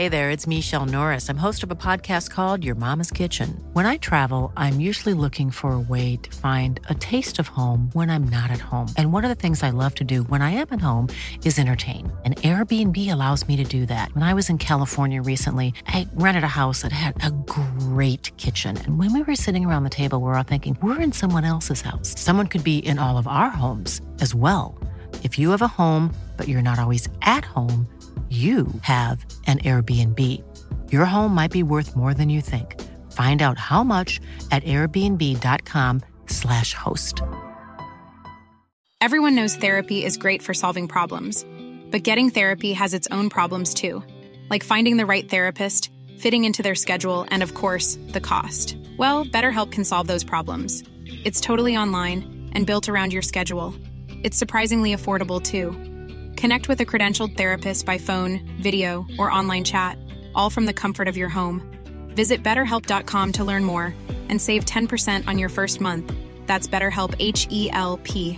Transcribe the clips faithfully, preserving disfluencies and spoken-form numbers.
Hey there, it's Michelle Norris. I'm host of a podcast called Your Mama's Kitchen. When I travel, I'm usually looking for a way to find a taste of home when I'm not at home. And one of the things I love to do when I am at home is entertain. And Airbnb allows me to do that. When I was in California recently, I rented a house that had a great kitchen. And when we were sitting around the table, we were all thinking, we're in someone else's house. Someone could be in all of our homes as well. If you have a home, but you're not always at home, you have an Airbnb. Your home might be worth more than you think. Find out how much at airbnb.com slash host. Everyone knows therapy is great for solving problems, but getting therapy has its own problems too, like finding the right therapist, fitting into their schedule, and of course, the cost. Well, BetterHelp can solve those problems. It's totally online and built around your schedule. It's surprisingly affordable too. Connect with a credentialed therapist by phone, video, or online chat, all from the comfort of your home. Visit better help dot com to learn more and save ten percent on your first month. That's BetterHelp, H E L P.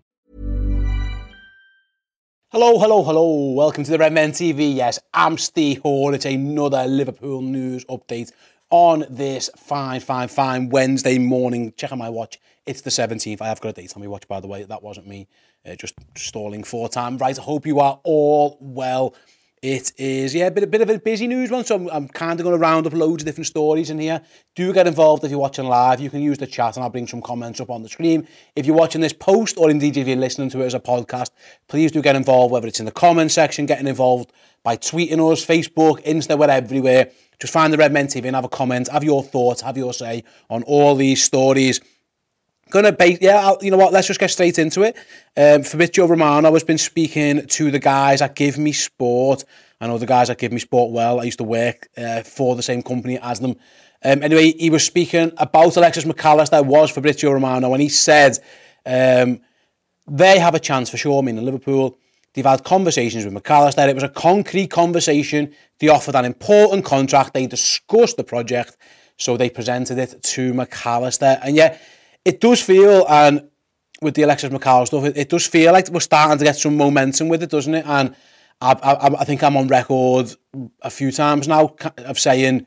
Hello, hello, hello. Welcome to the Red Men T V. Yes, I'm Steve Hall. It's another Liverpool news update on this fine, fine, fine Wednesday morning. Check out my watch. It's the seventeenth. I have got a date on my watch, by the way. That wasn't me uh, just stalling for time. Right, I hope you are all well. It is, yeah, a bit, a bit of a busy news one, so I'm, I'm kind of going to round up loads of different stories in here. Do get involved if you're watching live. You can use the chat and I'll bring some comments up on the screen. If you're watching this post, or indeed if you're listening to it as a podcast, please do get involved, whether it's in the comment section, getting involved by tweeting us, Facebook, Insta, we're everywhere. Just find the Red Men T V and have a comment, have your thoughts, have your say on all these stories. Gonna base, yeah, I'll, you know what, let's just get straight into it. Um, Fabrizio Romano has been speaking to the guys at Give Me Sport. I know the guys at Give Me Sport well. I used to work uh, for the same company as them. Um, anyway, he was speaking about Alexis Mac Allister, was Fabrizio Romano, and he said um, they have a chance for sure, meaning Liverpool. They've had conversations with Mac Allister. It was a concrete conversation. They offered an important contract. They discussed the project, so they presented it to Mac Allister. And yeah, it does feel, and with the Alexis Mac Allister stuff, it, it does feel like we're starting to get some momentum with it, doesn't it? And I, I, I think I'm on record a few times now of saying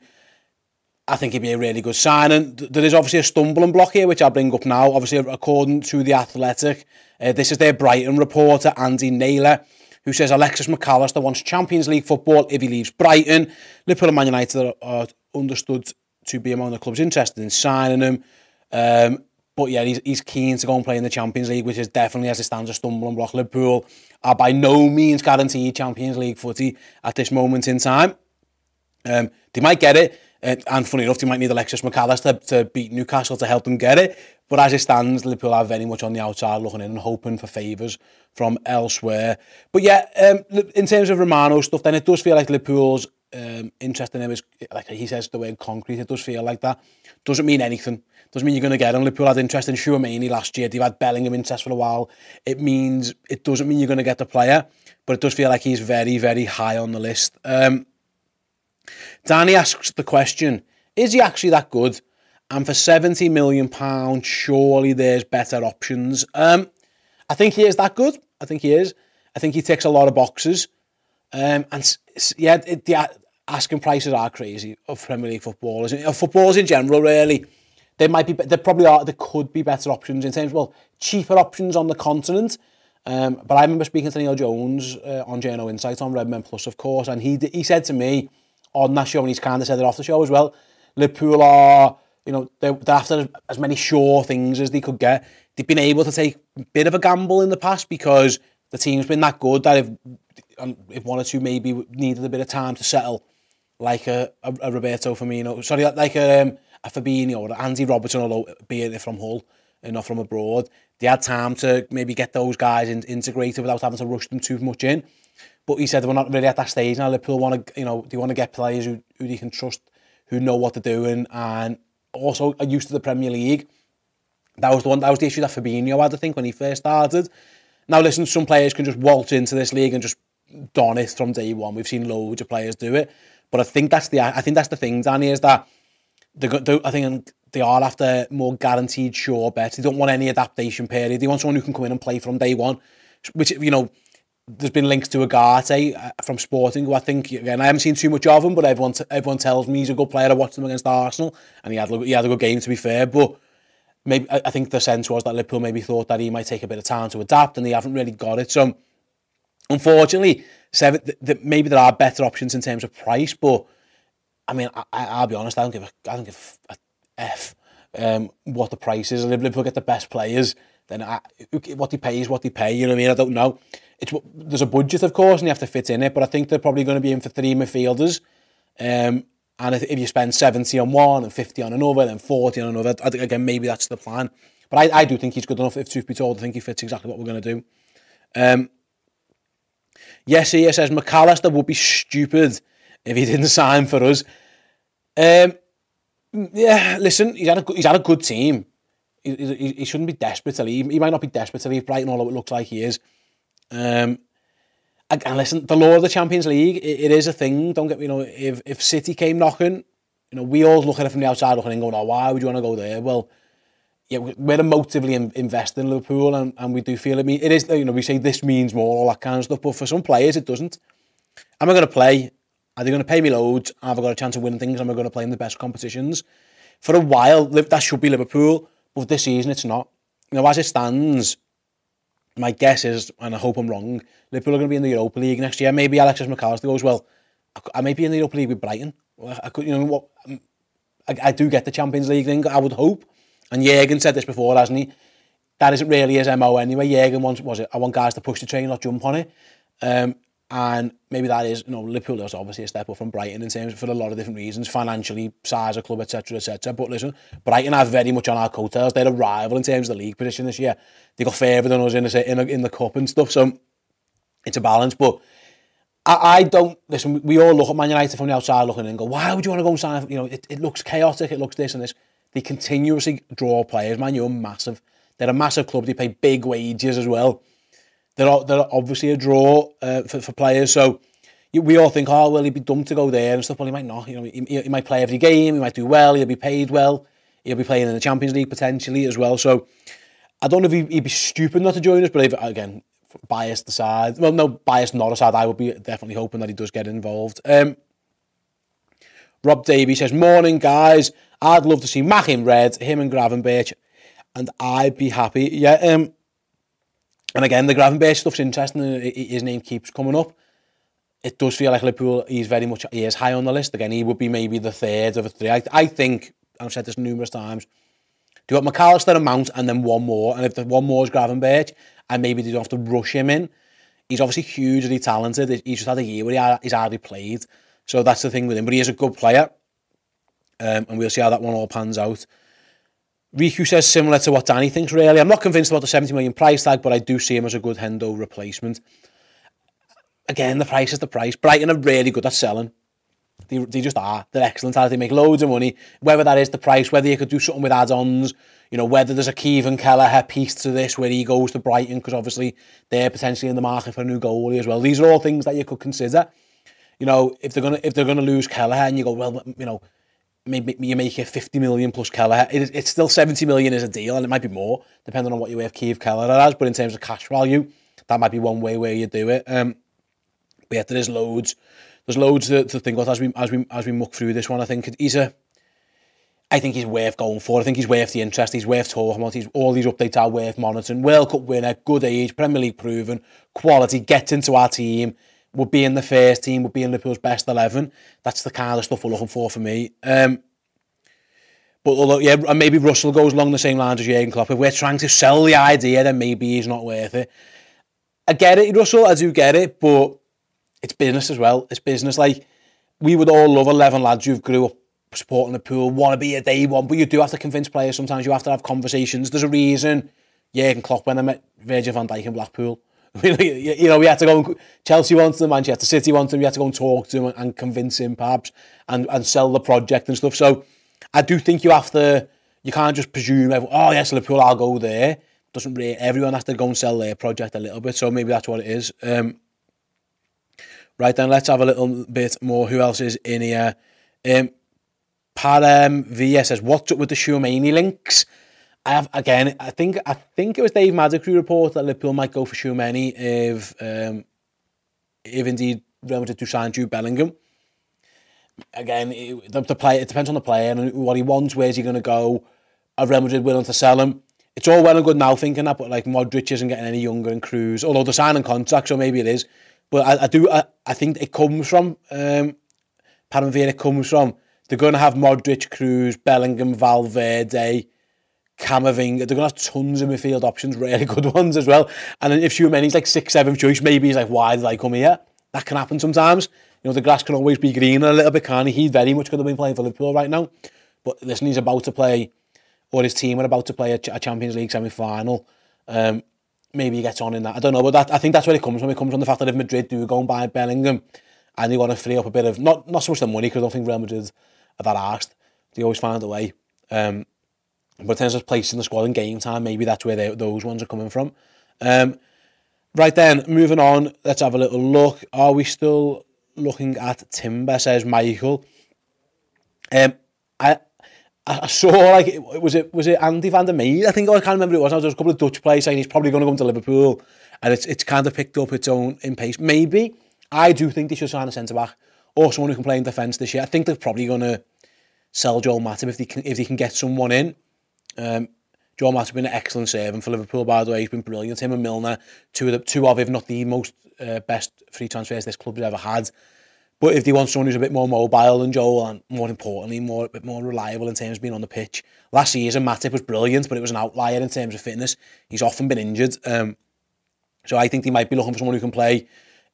I think it'd be a really good signing. There is obviously a stumbling block here, which I'll bring up now. Obviously, according to The Athletic, uh, this is their Brighton reporter, Andy Naylor, who says Alexis Mac Allister wants Champions League football if he leaves Brighton. Liverpool and Man United are understood to be among the clubs interested in signing him. Um, But yeah, he's, he's keen to go and play in the Champions League, which is definitely, as it stands, a stumbling block. Liverpool are by no means guaranteed Champions League footy at this moment in time. Um, they might get it, uh, and funny enough, they might need Alexis Mac Allister to, to beat Newcastle to help them get it. But as it stands, Liverpool are very much on the outside looking in and hoping for favours from elsewhere. But yeah, um, in terms of Romano stuff, then it does feel like Liverpool's um, interest in him is, like he says, the word concrete. It does feel like that. Doesn't mean anything. Doesn't mean you're going to get him. Liverpool had interest in Chouameni last year. They've had Bellingham interest for a while. It means, it doesn't mean you're going to get the player, but it does feel like he's very, very high on the list. Um, Danny asks the question, is he actually that good? And for seventy million pounds, surely there's better options. Um, I think he is that good. I think he is. I think he ticks a lot of boxes. Um, and yeah, it, the asking prices are crazy of Premier League footballers. Of footballers in general, really. There might be, there probably are, there could be better options in terms of, well, cheaper options on the continent. Um, but I remember speaking to Neil Jones uh, on J N O Insight on Redmen Plus, of course, and he he said to me on that show, and he's kind of said it off the show as well, Liverpool are, you know, they're, they're after as many sure things as they could get. They've been able to take a bit of a gamble in the past because the team's been that good that if, if one or two maybe needed a bit of time to settle, like a, a, a Roberto Firmino, sorry, like a... Um, a Fabinho or Andy Robertson, although being from Hull and not from abroad, they had time to maybe get those guys in, integrated without having to rush them too much in. But he said we're not really at that stage now. Liverpool want to, you know, they want to get players who, who they can trust, who know what they're doing, and also are used to the Premier League. That was the one. That was the issue that Fabinho had, I think, when he first started. Now, listen, some players can just waltz into this league and just don it from day one. We've seen loads of players do it, but I think that's the I think that's the thing, Danny, is that. They, they, I think they are after more guaranteed sure bets. They don't want any adaptation period. They want someone who can come in and play from day one, which, you know, there's been links to Ugarte uh, from Sporting, who I think, again, I haven't seen too much of him, but everyone t- everyone tells me he's a good player. I watched him against Arsenal, and he had, he had a good game, to be fair, but maybe I, I think the sense was that Liverpool maybe thought that he might take a bit of time to adapt, and they haven't really got it. So, unfortunately, seven, th- th- maybe there are better options in terms of price, but I mean, I, I'll be honest, I don't give a, I don't give a F um, what the price is. And if Liverpool get the best players, then I, what they pay is what they pay, you know what I mean? I don't know. It's There's a budget, of course, and you have to fit in it, but I think they're probably going to be in for three midfielders. Um, and if, if you spend seventy on one and fifty on another, then forty on another, I think, again, maybe that's the plan. But I, I do think he's good enough, if truth be told. I think he fits exactly what we're going to do. Um, yes, he says, McAllister would be stupid if he didn't sign for us. Um, yeah, listen, he's had a, he's had a good team. He, he, he shouldn't be desperate to leave. He might not be desperate to leave Brighton, although it looks like he is. Um, and, and listen, the law of the Champions League, it, it is a thing. Don't get me, you know, if, if City came knocking, you know, we all look at it from the outside looking and going, oh, why would you want to go there? Well, yeah, we're emotively in, invested in Liverpool, and, and we do feel it. It is, you know, we say this means more, all that kind of stuff, but for some players, it doesn't. Am I going to play? Are they going to pay me loads? Have I got a chance of winning things? Am I going to play in the best competitions? For a while, that should be Liverpool, but this season, it's not. You know, as it stands, my guess is, and I hope I'm wrong, Liverpool are going to be in the Europa League next year. Maybe Alexis McAllister goes, well, I may be in the Europa League with Brighton. I could, you know what? I, I do get the Champions League thing, I would hope. And Jurgen said this before, hasn't he? That isn't really his M O anyway. Jurgen wants, was it? I want guys to push the train, not jump on it. Um, and maybe that is, you know, Liverpool is obviously a step up from Brighton in terms of, for a lot of different reasons, financially, size of club, et cetera, et cetera. But listen, Brighton are very much on our coattails. They're a rival in terms of the league position this year. They got further than us in the, in, the, in the cup and stuff, so it's a balance. But I, I don't, listen, we all look at Man United from the outside looking in and go, why would you want to go and sign? You know, it, it looks chaotic, it looks this and this. They continuously draw players. Man, you're massive. They're a massive club. They pay big wages as well. They're, they're obviously a draw uh, for, for players. So you, we all think, oh, well, he'd be dumb to go there and stuff. Well, he might not. You know, he, he might play every game. He might do well. He'll be paid well. He'll be playing in the Champions League potentially as well. So I don't know if he'd, he'd be stupid not to join us. But if, again, biased aside, well, no, biased not aside, I would be definitely hoping that he does get involved. Um, Rob Davey says, morning, guys. I'd love to see Mac in red, him and Gravenberch, and I'd be happy. Yeah, um, and again, the Gravenberch stuff's interesting, and his name keeps coming up. It does feel like Liverpool, he's very much, he is high on the list. Again, he would be maybe the third of a three. I, I think, I've said this numerous times, do you want McAllister and Mount and then one more, and if the one more is Gravenberch, and maybe they don't have to rush him in, he's obviously hugely talented. He's just had a year where he's hardly played, so that's the thing with him, but he is a good player. Um, and we'll see how that one all pans out. Riku says similar to what Danny thinks, really. I'm not convinced about the seventy million price tag, but I do see him as a good Hendo replacement. Again, the price is the price. Brighton are really good at selling. They, they just are. They're excellent at it. They make loads of money. Whether that is the price, whether you could do something with add-ons, you know, whether there's a Kevin Kelleher piece to this where he goes to Brighton, because obviously they're potentially in the market for a new goalie as well. These are all things that you could consider. You know, if they're gonna if they're gonna lose Kelleher and you go, well, you know, maybe you make it fifty million plus Kelleher. It, it's still seventy million is a deal, and it might be more, depending on what you weigh Keith Kelleher as. But in terms of cash value, that might be one way where you do it. Um, but yeah, there is loads. There's loads to, to think about as we as we as we muck through this one. I think he's a. I think he's worth going for. I think he's worth the interest. He's worth talking about. He's, all these updates are worth monitoring. World Cup winner, good age, Premier League proven, quality, gets into our team. Would be in the first team, would be in Liverpool's best eleven. That's the kind of stuff we're looking for for me. Um, but although, yeah, and maybe Russell goes along the same lines as Jurgen Klopp. If we're trying to sell the idea, then maybe he's not worth it. I get it, Russell, I do get it, but it's business as well. It's business. Like, we would all love eleven lads who've grew up supporting Liverpool, want to be a day one, but you do have to convince players. Sometimes you have to have conversations. There's a reason Jurgen Klopp, when I met Virgil van Dijk in Blackpool, you know, we had to go and, Chelsea wanted him, Manchester City wanted him, we had to go and talk to him and convince him perhaps and, and sell the project and stuff. So I do think you have to, you can't just presume, oh yes, Liverpool, I'll go there. Doesn't really, everyone has to go and sell their project a little bit, so maybe that's what it is. Um, right then, let's have a little bit more. Who else is in here? Um, Param V S says, what's up with the Tchouaméni links? I have, again, I think I think it was Dave Maddock who reported that Liverpool might go for Tchouaméni if um, if indeed Real Madrid do sign Jude Bellingham. Again, it, the, the play, it depends on the player and what he wants, where's he going to go, are Real Madrid willing to sell him? It's all well and good now thinking that, but like Modric isn't getting any younger and Kroos, although they're signing contracts, so maybe it is. But I, I do, I, I think it comes from, um, Paramvir, it comes from, they're going to have Modric, Kroos, Bellingham, Valverde, Camavinga. They're going to have tons of midfield options, really good ones as well. And if Tchouameni's like sixth, seventh choice, maybe he's like, why did I come here? That can happen sometimes. You know, the grass can always be greener a little bit, can't he? He's very much going to be playing for Liverpool right now. But listen, he's about to play, or his team are about to play a, a Champions League semi-final. Um, maybe he gets on in that. I don't know, but that, I think that's where it comes from. It comes from the fact that if Madrid do go and buy Bellingham and they want to free up a bit of, not not so much the money, because I don't think Real Madrid are that arsed. They always find a way. Um, but in terms of placing the squad in game time, maybe that's where they, those ones are coming from. Um, right then, moving on, let's have a little look. Are we still looking at Timber, says Michael? Um, I I saw, like, was it was it Andy van der Meijden? I think, I can't remember who it was. There was a couple of Dutch players saying he's probably going to come to Liverpool, and it's it's kind of picked up its own in pace. Maybe. I do think they should sign a centre-back or someone who can play in defence this year. I think they're probably going to sell Joel Matip if they can, if they can get someone in. Um, Joel Matip's been an excellent servant for Liverpool, by the way. He's been brilliant. Him and Milner, two of, the, two of if not the most uh, best free transfers this club has ever had. But if they want someone who's a bit more mobile than Joel, and more importantly, more a bit more reliable in terms of being on the pitch. Last season, Matip was brilliant, but it was an outlier in terms of fitness. He's often been injured. Um, so I think they might be looking for someone who can play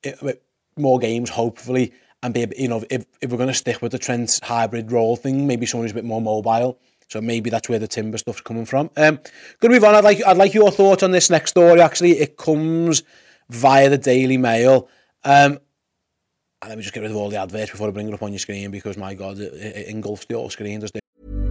more games, hopefully, and be, you know, if, if we're going to stick with the Trent hybrid role thing, maybe someone who's a bit more mobile. So maybe that's where the Timber stuff's coming from. Um, going to move on. I'd like I'd like your thoughts on this next story. Actually, it comes via the Daily Mail. Um, and let me just get rid of all the adverts before I bring it up on your screen, because my God, it, it engulfs the whole screen. Does it?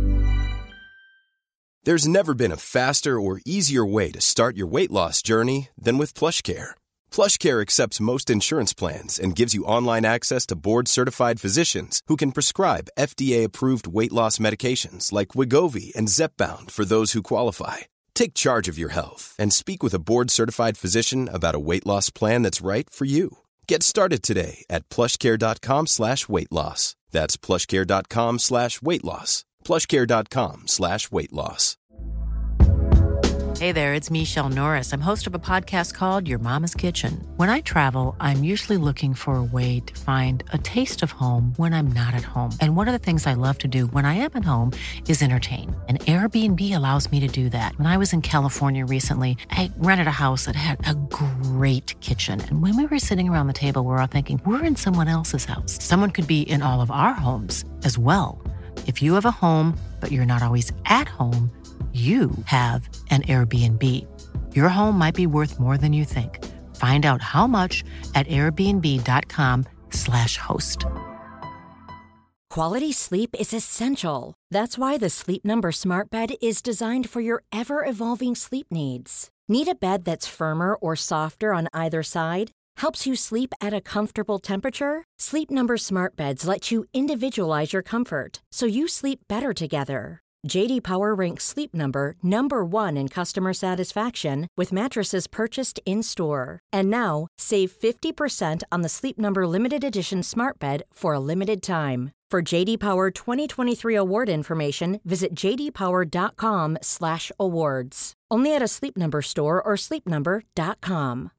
There's never been a faster or easier way to start your weight loss journey than with PlushCare. PlushCare accepts most insurance plans and gives you online access to board-certified physicians who can prescribe F D A-approved weight loss medications like Wegovy and Zepbound for those who qualify. Take charge of your health and speak with a board-certified physician about a weight loss plan that's right for you. Get started today at plushcare.com slash weight loss. That's plushcare.com slash weight loss. plushcare.com slash weight loss. Hey there, it's Michelle Norris. I'm host of a podcast called Your Mama's Kitchen. When I travel, I'm usually looking for a way to find a taste of home when I'm not at home. And one of the things I love to do when I am at home is entertain. And Airbnb allows me to do that. When I was in California recently, I rented a house that had a great kitchen. And when we were sitting around the table, we were all thinking, we're in someone else's house. Someone could be in all of our homes as well. If you have a home, but you're not always at home, you have an Airbnb. Your home might be worth more than you think. Find out how much at airbnb.com slash host. Quality sleep is essential. That's why the Sleep Number Smart Bed is designed for your ever-evolving sleep needs. Need a bed that's firmer or softer on either side? Helps you sleep at a comfortable temperature? Sleep Number Smart Beds let you individualize your comfort, so you sleep better together. J D Power ranks Sleep Number number one in customer satisfaction with mattresses purchased in-store. And now, save fifty percent on the Sleep Number Limited Edition Smart Bed for a limited time. For J D Power twenty twenty-three award information, visit jdpower.com slash awards. Only at a Sleep Number store or sleep number dot com.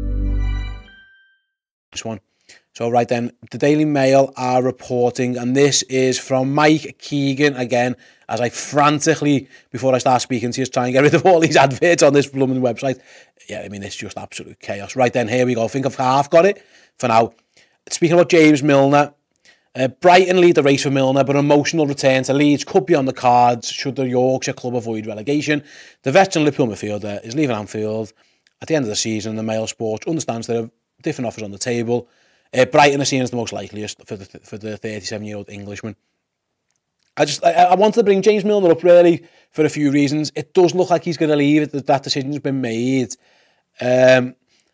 This one. So right then, the Daily Mail are reporting, and this is from Mike Keegan again, as I frantically, before I start speaking to you, try and get rid of all these adverts on this blooming website. Yeah, I mean, it's just absolute chaos. Right then, here we go. I think I've half got it for now. Speaking about James Milner, uh, Brighton lead the race for Milner, but an emotional return to Leeds could be on the cards should the Yorkshire club avoid relegation. The veteran Liverpool midfielder is leaving Anfield at the end of the season. The Mail Sports understands there are different offers on the table. Uh, Brighton are seen as the most likeliest for the for the thirty-seven-year-old Englishman. I just I, I wanted to bring James Milner up really for a few reasons. It does look like he's going to leave. That that decision's been made. Um,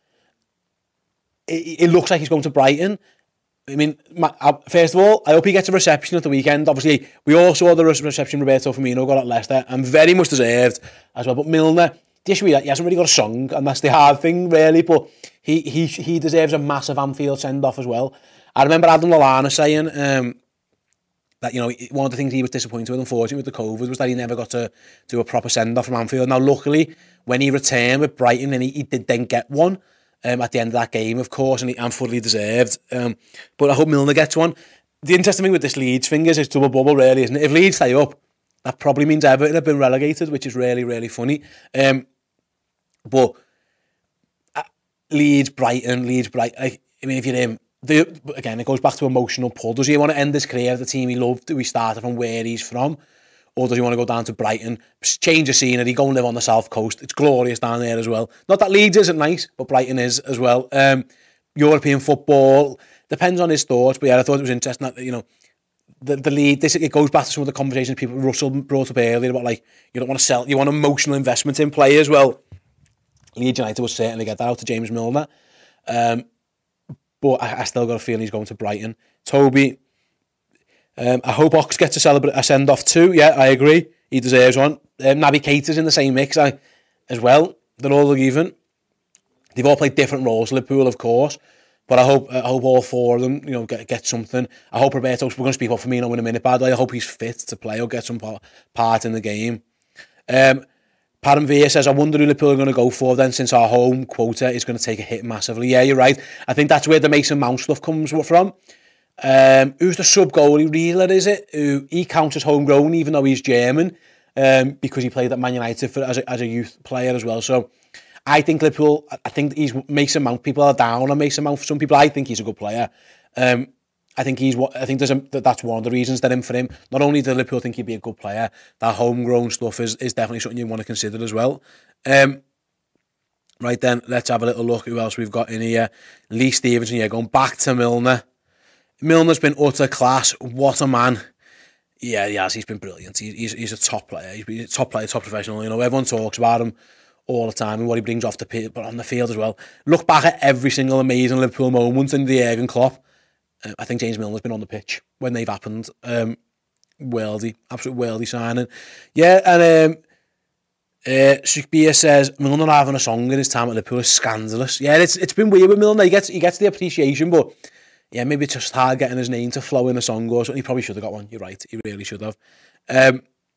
it, it looks like he's going to Brighton. I mean, my, I, first of all, I hope he gets a reception at the weekend. Obviously, we all saw the reception Roberto Firmino got at Leicester, and very much deserved as well. But Milner, the issue is that he hasn't really got a song, and that's the hard thing, really. But he he he deserves a massive Anfield send-off as well. I remember Adam Lallana saying um, that, you know, one of the things he was disappointed with, unfortunately, with the COVID, was that he never got to do a proper send-off from Anfield. Now, luckily, when he returned with Brighton, and he, he did then get one um, at the end of that game, of course, and he and fully deserved. Um, but I hope Milner gets one. The interesting thing with this Leeds thing is it's double bubble, really, isn't it? If Leeds stay up, that probably means Everton have been relegated, which is really, really funny. Um, but uh, Leeds, Brighton, Leeds, Brighton, I, I mean, if you're him, The, again, it goes back to emotional pull. Does he want to end his career at the team he loved, who he started from, where he's from? Or does he want to go down to Brighton, change the scenery, go and live on the south coast? It's glorious down there as well. Not that Leeds isn't nice, but Brighton is as well. Um, European football, depends on his thoughts. But yeah, I thought it was interesting that, you know, the, the lead, this, it goes back to some of the conversations people, Russell brought up earlier about, like, you don't want to sell, you want emotional investment in players. Well, Leeds United will certainly get that out to James Milner. Um, But I, I still got a feeling he's going to Brighton. Toby, um, I hope Ox gets a celebrate a send off too. Yeah, I agree. He deserves one. Um, Naby Keita's in the same mix I, as well. They're all even. They've all played different roles. Liverpool, of course, but I hope I hope all four of them, you know, get get something. I hope Roberto. We're going to speak about Firmino in a minute, by the way. I hope he's fit to play or get some part in the game. Um, Paramvia says, I wonder who Liverpool are going to go for then, since our home quota is going to take a hit massively. Yeah, you're right. I think that's where the Mason Mount stuff comes from. Um, who's the sub-goalie? Rieler, is it? Who, he counts as homegrown, even though he's German, um, because he played at Man United for, as, a, as a youth player as well. So I think Liverpool, I think he's Mason Mount. People are down on Mason Mount. For some people, I think he's a good player. Um, I think he's. I think there's a, that's one of the reasons they're in for him. Not only do Liverpool think he'd be a good player, that homegrown stuff is, is definitely something you want to consider as well. Um, right then, let's have a little look who else we've got in here. Lee Stevenson, yeah, going back to Milner. Milner's been utter class. What a man. Yeah, he has. He's been brilliant. He, he's he's a top player. He's been a top player, top professional. You know, everyone talks about him all the time and what he brings off the pitch, but on the field as well. Look back at every single amazing Liverpool moment in the Jurgen Klopp. Uh, I think James Milner's been on the pitch when they've happened. Um, worldy, absolute worldy signing. Yeah, and um, uh, Shakespeare says Milner having a song in his time at Liverpool is scandalous. Yeah, it's it's been weird with Milner. He gets he gets the appreciation, but yeah, maybe it's just hard getting his name to flow in a song or something. He probably should have got one. You're right. He really should have. Um,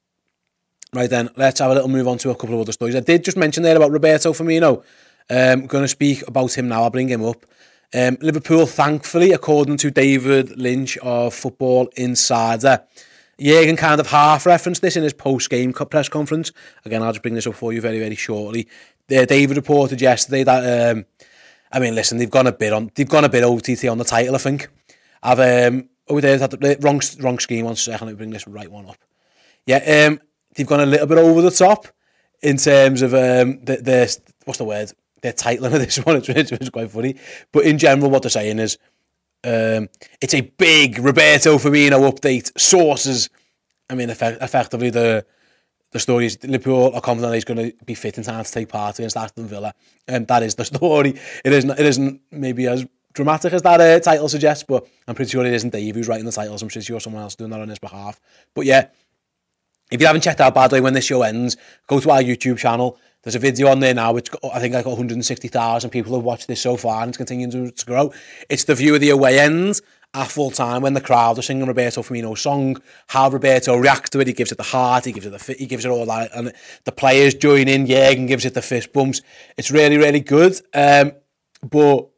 right then, let's have a little move on to a couple of other stories. I did just mention there about Roberto Firmino. Um, I'm going to speak about him now. I'll bring him up. Um, Liverpool, thankfully, according to David Lynch of Football Insider, Jurgen kind of half referenced this in his post-game press conference. Again, I'll just bring this up for you very, very shortly. Uh, David reported yesterday that, um, I mean, listen, they've gone a bit on, they've gone a bit O T T on the title, I think. I've um, oh, there's the wrong, wrong scheme. One second, let me bring this right one up. Yeah, um, they've gone a little bit over the top in terms of um, the, the what's the word? Their titling of this one, it's, it's quite funny. But in general, what they're saying is, um, it's a big Roberto Firmino update. Sources, I mean, effect, effectively, the the story is Liverpool are confident he's going to be fit in time to take part against Aston Villa. And um, that is the story. It isn't, it isn't maybe as dramatic as that uh, title suggests, but I'm pretty sure it isn't Dave who's writing the titles. I'm pretty sure someone else doing that on his behalf. But yeah, if you haven't checked out, by the way, when this show ends, go to our YouTube channel. There's a video on there now, which I think like one hundred sixty thousand people have watched this so far, and it's continuing to, to grow. It's the view of the away end at full time when the crowd are singing Roberto Firmino's song, how Roberto reacts to it. He gives it the heart, he gives it the he gives it all that, and the players join in. Jurgen gives it the fist bumps. It's really, really good. Um, but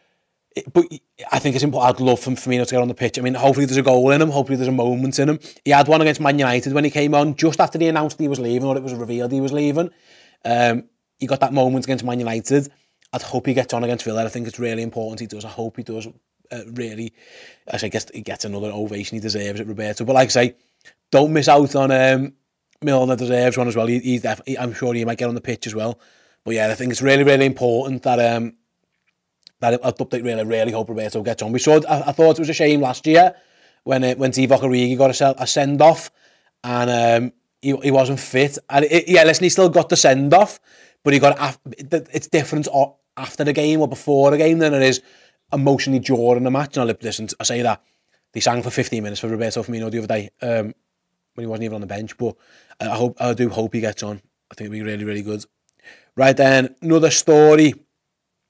but I think it's important. I'd love for Firmino to get on the pitch. I mean, hopefully there's a goal in him. Hopefully there's a moment in him. He had one against Man United when he came on just after they announced he was leaving, or it was revealed he was leaving. Um, he got that moment against Man United. I'd hope he gets on against Villa. I think it's really important he does. I hope he does. Uh, really, I say, guess he gets another ovation. He deserves it, Roberto. But like I say, don't miss out on um, Milner. Deserves one as well. He, he's definitely. I'm sure he might get on the pitch as well. But yeah, I think it's really, really important that um, that update. Really, really hope Roberto gets on. We saw. I, I thought it was a shame last year when it, when Divock Origi got a, a send off and. Um, He, he wasn't fit. And it, yeah, listen, he still got the send-off, but he got it's different after the game or before the game than it is emotionally during the match. And I listen, I say that they sang for fifteen minutes for Roberto Firmino the other day um, when he wasn't even on the bench. But I hope I do hope he gets on. I think it'll be really, really good. Right then, another story.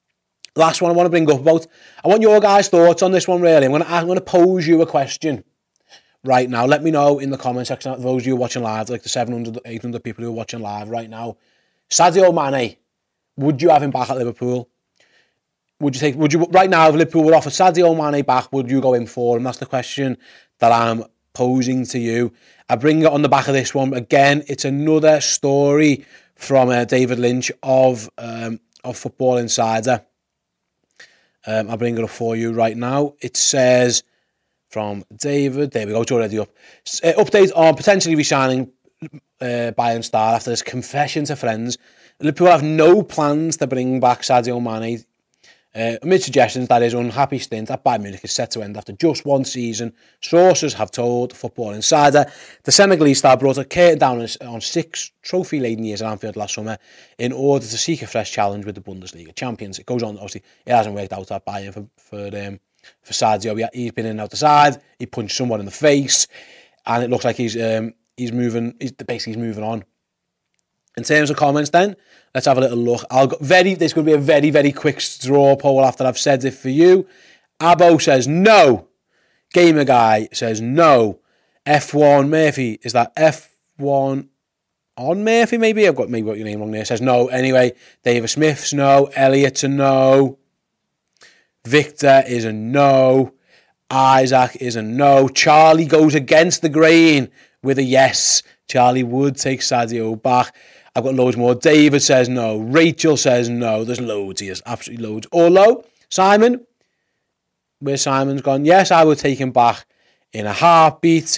last one I want to bring up about, I want your guys' thoughts on this one, really. I'm going to, I'm going to pose you a question right now. Let me know in the comment section, those of you watching live, like the seven hundred, eight hundred people who are watching live right now. Sadio Mane, would you have him back at Liverpool? Would you take, would you, right now, if Liverpool were offered Sadio Mane back, would you go in for him? That's the question that I'm posing to you. I bring it on the back of this one. Again, it's another story from uh, David Lynch of, um, of Football Insider. Um, I'll bring it up for you right now. It says from David, there we go, it's already up. Uh, update on potentially re-signing uh, Bayern star after this confession to friends. Liverpool have no plans to bring back Sadio Mane. Uh, amid suggestions that his unhappy stint at Bayern Munich is set to end after just one season, sources have told Football Insider the Senegalese star brought a curtain down on six trophy-laden years at Anfield last summer in order to seek a fresh challenge with the Bundesliga champions. It goes on, obviously, it hasn't worked out at Bayern for for, um, for Sadio. He's been in and out the side, he punched someone in the face, and it looks like he's um, he's moving, he's basically he's moving on. In terms of comments then, let's have a little look. I'll go very. There's going to be a very, very quick straw poll after I've said it for you. Abo says no. Gamer Guy says no. F one Murphy, is that F one on Murphy maybe? I've got maybe got your name wrong there. Says no. Anyway, David Smith's no. Elliot's a no. Victor is a no. Isaac is a no. Charlie goes against the grain with a yes. Charlie would take Sadio back. I've got loads more. David says no. Rachel says no. There's loads here. Absolutely loads. Orlo, Simon. Where Simon's gone? Yes, I would take him back in a heartbeat.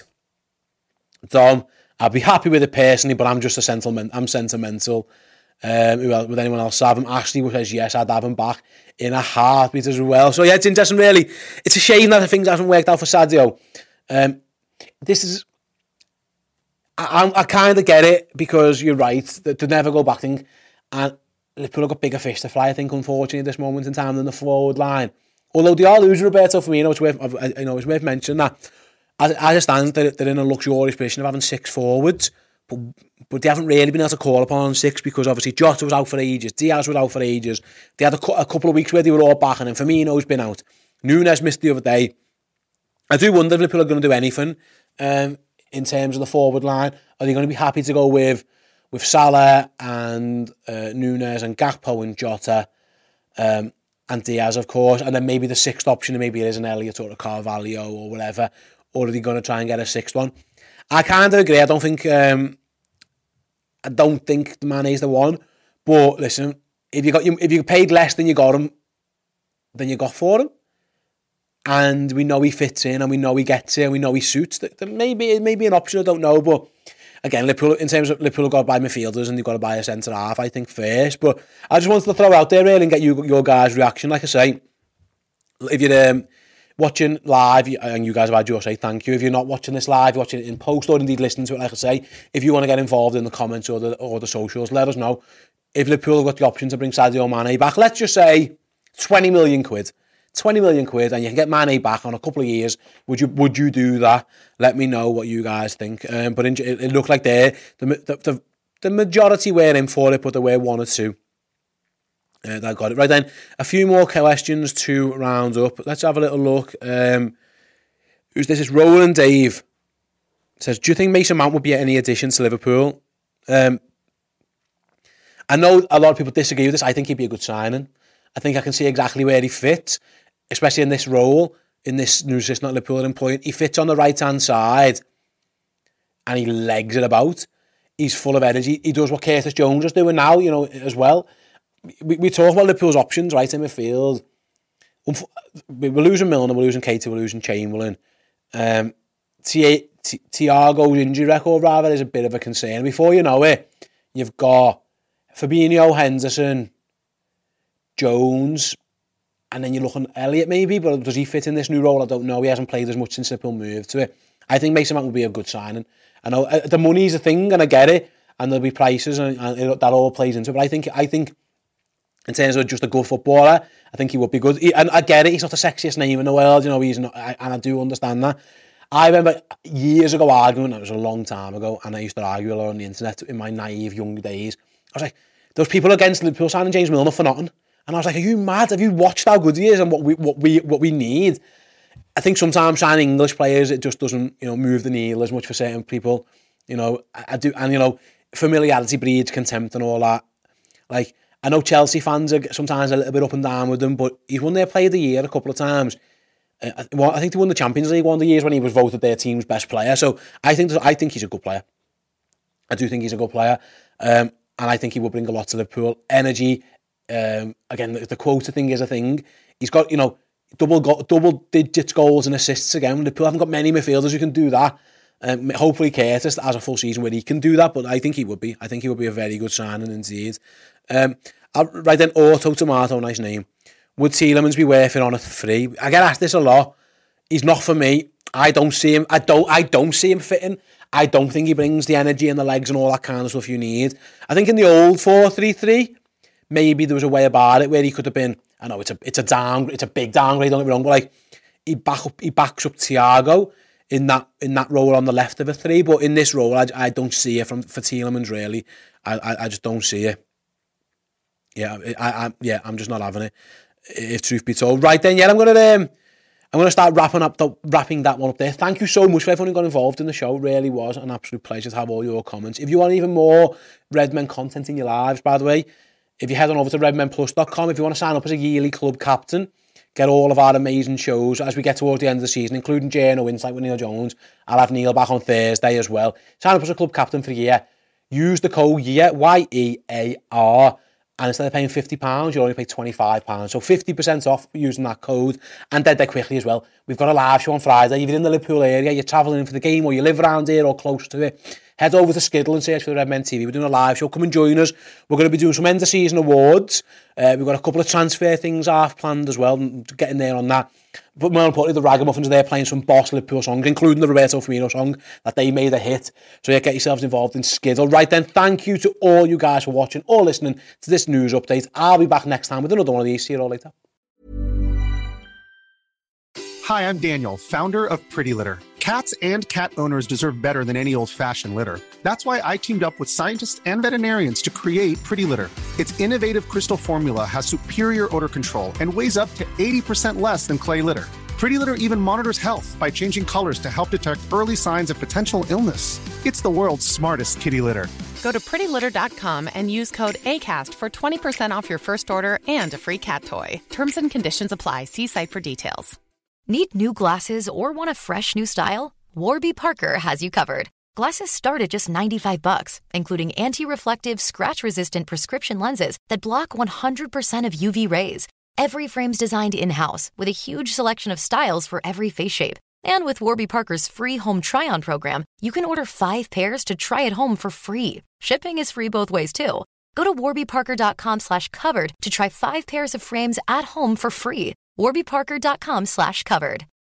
Dom, I'd be happy with it personally, but I'm just a sentiment. I'm sentimental. Um, would anyone else have him? Ashley says yes, I'd have him back in a heartbeat as well. So yeah, it's interesting really. It's a shame that things haven't worked out for Sadio. Um, this is... I, I kind of get it, because you're right, the, the never go back thing, and Liverpool have got bigger fish to fry, I think, unfortunately, at this moment in time than the forward line. Although they are losing Roberto Firmino, it's worth, you know, it's worth mentioning that. As, as it stands, they're, they're in a luxurious position of having six forwards, but, but they haven't really been able to call upon six, because obviously Jota was out for ages, Diaz was out for ages, they had a, a couple of weeks where they were all back, and then Firmino's been out. Nunes missed the other day. I do wonder if Liverpool are going to do anything um, in terms of the forward line. Are they going to be happy to go with with Salah and uh, Nunes and Gakpo and Jota um, and Diaz, of course, and then maybe the sixth option, maybe it is an Elliott or a Carvalho or whatever, or are they going to try and get a sixth one? I kind of agree. I don't think um, I don't think the Mane's the one, but listen, if you got you if you paid less than you got him, then you got for him. And we know he fits in, and we know he gets it, and we know he suits. Maybe it may be an option, I don't know. But again, Liverpool, in terms of Liverpool, have got to buy midfielders and they've got to buy a centre half, I think, first. But I just wanted to throw out there really and get you your guys' reaction. Like I say, if you're um, watching live, and you guys have had your say, thank you. If you're not watching this live, watching it in post, or indeed listening to it, like I say, if you want to get involved in the comments or the or the socials, let us know. If Liverpool have got the option to bring Sadio Mane back, let's just say twenty million quid. twenty million quid, and you can get Mane back on a couple of years. Would you would you do that? Let me know what you guys think. Um, but in, it, it looked like there the, the the the majority were in for it, but there were one or two uh, that got it. Right then, a few more questions to round up. Let's have a little look. Um, who's this? Is Roland Dave. It says, do you think Mason Mount would be any addition to Liverpool? Um, I know a lot of people disagree with this. I think he'd be a good signing. I think I can see exactly where he fits, especially in this role, in this new system that Liverpool are employing. He fits on the right-hand side and he legs it about. He's full of energy. He does what Curtis Jones is doing now, you know, as well. We, we talk about Liverpool's options, right, in midfield. We're losing Milner, we're losing Keita, we're losing Chamberlain. Um, Thiago's injury record, rather, is a bit of a concern. Before you know it, you've got Fabinho, Henderson, Jones, and then you're looking at Elliott maybe, but does he fit in this new role? I don't know. He hasn't played as much since Liverpool moved to it. I think Mason Mount will be a good signing. I know uh, the money's a thing, and I get it, and there'll be prices, and, and it, that all plays into it. But I think, I think, in terms of just a good footballer, I think he would be good. He, and I get it. He's not the sexiest name in the world, you know. He's not, I, and I do understand that. I remember years ago arguing. It was a long time ago, and I used to argue a lot on the internet in my naive young days. I was like, those people against Liverpool signing James Milner for nothing. And I was like, are you mad? Have you watched how good he is and what we what we what we need? I think sometimes signing English players, it just doesn't, you know, move the needle as much for certain people. You know, I, I do, and you know, familiarity breeds contempt and all that. Like, I know Chelsea fans are sometimes a little bit up and down with him, but he's won their Player of the Year a couple of times. Uh, well, I think they won the Champions League one of the years when he was voted their team's best player. So I think I think he's a good player. I do think he's a good player, um, and I think he will bring a lot to Liverpool. Energy, um, again, the, the quota thing is a thing. He's got, you know, double go- double digits goals and assists again. Liverpool haven't got many midfielders who can do that. Um, hopefully Curtis has a full season where he can do that, but I think he would be. I think he would be a very good signing indeed. Um, I'll write then Auto Tomato, nice name. Would Tielemans be worth it on a three? I get asked this a lot. He's not for me. I don't see him. I don't. I don't see him fitting. I don't think he brings the energy and the legs and all that kind of stuff you need. I think in the old four three three, maybe there was a way about it where he could have been. I know it's a it's a down, it's a big downgrade. Don't get me wrong, but like he back up, he backs up Thiago in that in that role on the left of a three. But in this role, I, I don't see it from for Tielemans really. I, I I just don't see it. Yeah, I I yeah, I'm just not having it. If truth be told, right then, yeah, I'm gonna um, I'm gonna start wrapping up the, wrapping that one up there. Thank you so much for everyone who got involved in the show. It really was an absolute pleasure to have all your comments. If you want even more Redmen content in your lives, by the way, if you head on over to redmen plus dot com, if you want to sign up as a yearly club captain, get all of our amazing shows as we get towards the end of the season, including Journo Insight with Neil Jones. I'll have Neil back on Thursday as well. Sign up as a club captain for a year. Use the code YEAR, Y E A R. And instead of paying fifty pounds, you'll only pay twenty-five pounds. So fifty percent off using that code. And dead, dead quickly as well. We've got a live show on Friday. If you're in the Liverpool area, you're travelling in for the game, or you live around here or close to it, head over to Skiddle and search for the Redmen T V. We're doing a live show. Come and join us. We're going to be doing some end of season awards. Uh, we've got a couple of transfer things half planned as well. Getting there on that. But more importantly, the Ragamuffins are there playing some boss Liverpool songs, including the Roberto Firmino song that they made a hit. So yeah, get yourselves involved in Skiddle. Right then, thank you to all you guys for watching or listening to this news update. I'll be back next time with another one of these. See you all later. Hi, I'm Daniel, founder of Pretty Litter. Cats and cat owners deserve better than any old-fashioned litter. That's why I teamed up with scientists and veterinarians to create Pretty Litter. Its innovative crystal formula has superior odor control and weighs up to eighty percent less than clay litter. Pretty Litter even monitors health by changing colors to help detect early signs of potential illness. It's the world's smartest kitty litter. Go to pretty litter dot com and use code ACAST for twenty percent off your first order and a free cat toy. Terms and conditions apply. See site for details. Need new glasses or want a fresh new style? Warby Parker has you covered. Glasses start at just ninety-five bucks, including anti-reflective, scratch-resistant prescription lenses that block one hundred percent of U V rays. Every frame's designed in-house with a huge selection of styles for every face shape. And with Warby Parker's free home try-on program, you can order five pairs to try at home for free. Shipping is free both ways, too. Go to warby parker dot com slash covered to try five pairs of frames at home for free. warby parker dot com slash covered.